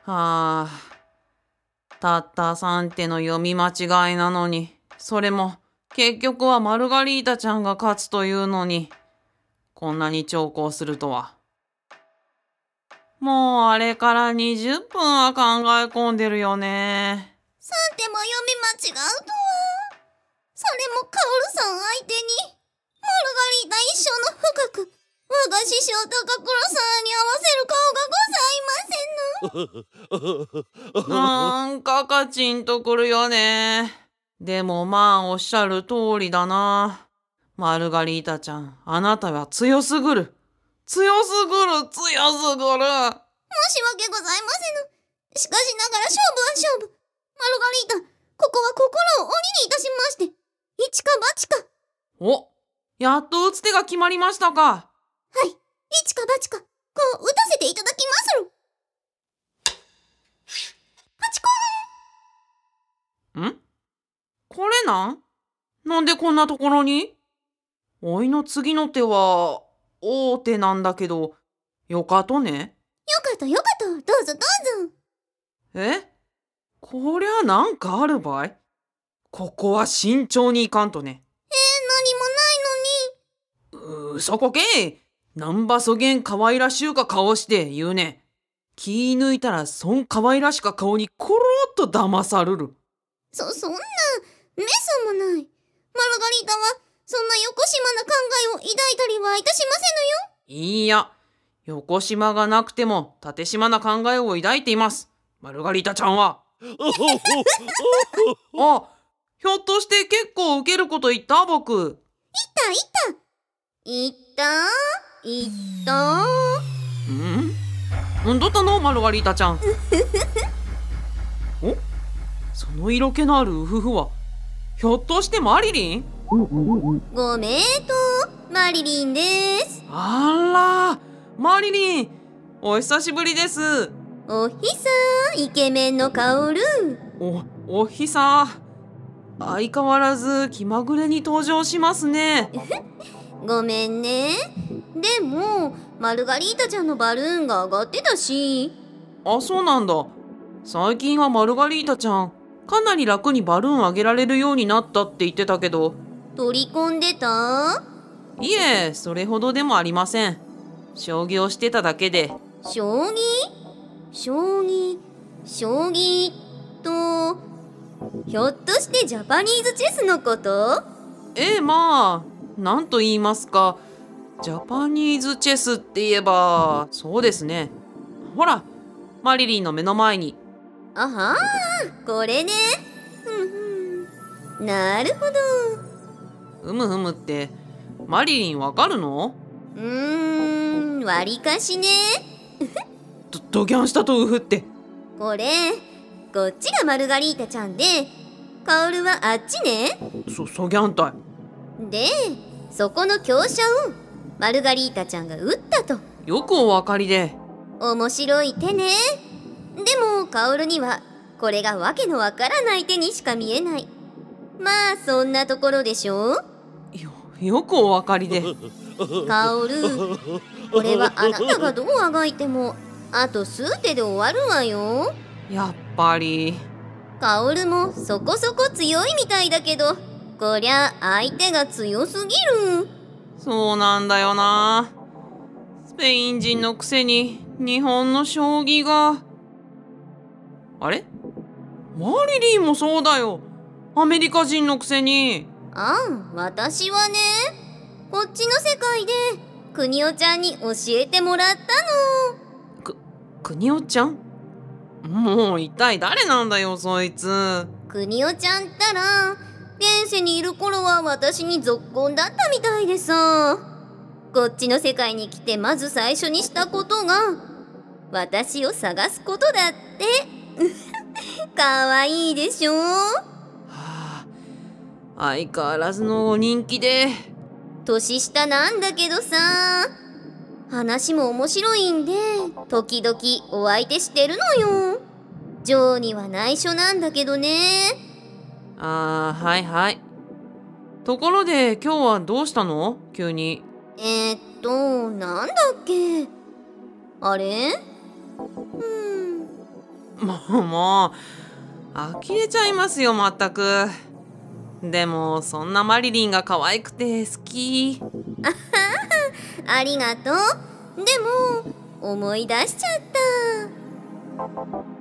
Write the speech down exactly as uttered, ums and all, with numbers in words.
はあ、たったさん手の読み間違いなのに、それも結局はマルガリータちゃんが勝つというのに、こんなに長考するとは。もうあれからにじゅっぷんは考え込んでるよね。 さん手も読み間違うとは。それもカオルさん相手に。マルガリータ一生の深く、我が師匠高倉さんに合わせる顔がございませんの。 なんかカチンとくるよね。でもまあおっしゃる通りだな。マルガリータちゃん、あなたは強すぐる。強すぐる、強すぐる。 申し訳ございませぬ。しかしながら勝負は勝負。マルガリータ、ここは心を鬼にいたしまして、一か八か。 お、やっと打つ手が決まりましたか。 はい、一か八か、こう打たせていただきまする。八コン。ん？これなん？なんでこんなところに？おいの次の手は大手なんだけど、よかとね。 よかとよかと、どうぞどうぞ。 え？こりゃなんかあるばい？ここは慎重にいかんとね。 えー、何もないのに。 うー、そこけい。なんばそげん可愛らしゅうか顔して言うね。気抜いたらそん可愛らしか顔にコロっと騙さるる。 そ、そんな、めさもない。マルガリータは、そんなよこしまな考えを抱いたりはいたしませぬよ。 いいや、よこしまがなくても縦しまな考えを抱いています。マルガリータちゃんは。あ、ひょっとして結構受けること言った僕。 言った言った。言った言ったん？んどったのマルガリータちゃん。お？その色気のあるウフフはひょっとしてマリリン？ ごめんと、マリリンです。 あら、マリリン、お久しぶりです。 おひさ、イケメンのカオル。 お、おひさ、相変わらず気まぐれに登場しますね。 ごめんね。でも、マルガリータちゃんのバルーンが上がってたし。 あ、そうなんだ。最近はマルガリータちゃん、かなり楽にバルーン上げられるようになったって言ってたけど。 取り込んでた？ いえ、それほどでもありません。将棋をしてただけで。 将棋？将棋、将棋と、ひょっとしてジャパニーズチェスのこと？ ええ、まあ、なんと言いますか、ジャパニーズチェスって言えば、そうですね。ほら、マリリンの目の前に。 あはー、これね。ふんふん。なるほど。 ふむふむって、マリリンわかるの？ うーん、わりかしね。 ド、ドギャンしたとウフって。 これ、こっちがマルガリータちゃんで、カオルはあっちね。 そ、そぎゃんたい。で、そこの香車をマルガリータちゃんが打ったと。 よくお分かりで。 面白い手ね。でもカオルにはこれがわけのわからない手にしか見えない。まあそんなところでしょ。 よ、よくお分かりで。 カオル、これはあなたがどうあがいてもあと数手で終わるわよ。 やっぱり。 カオルもそこそこ強いみたいだけど、こりゃ相手が強すぎる。 そうなんだよな。スペイン人のくせに日本の将棋が。あれ？マリリンもそうだよ。アメリカ人のくせに。 ああ、私はね、こっちの世界でクニオちゃんに教えてもらったの。 く、クニオちゃん？もう一体誰なんだよそいつ。 クニオちゃんったら現世にいる頃は私にぞっこんだったみたいでさ、こっちの世界に来てまず最初にしたことが私を探すことだって。かわいいでしょ。 はあ、相変わらずの人気で。 年下なんだけどさ、話も面白いんで時々お相手してるのよ。ジョーには内緒なんだけどね。 あー、はいはい。ところで今日はどうしたの？急に。 えー、っとなんだっけ、あれ？うん、 もう呆れちゃいますよ、まったく。でもそんなマリリンが可愛くて好き。 ありがとう。でも思い出しちゃった。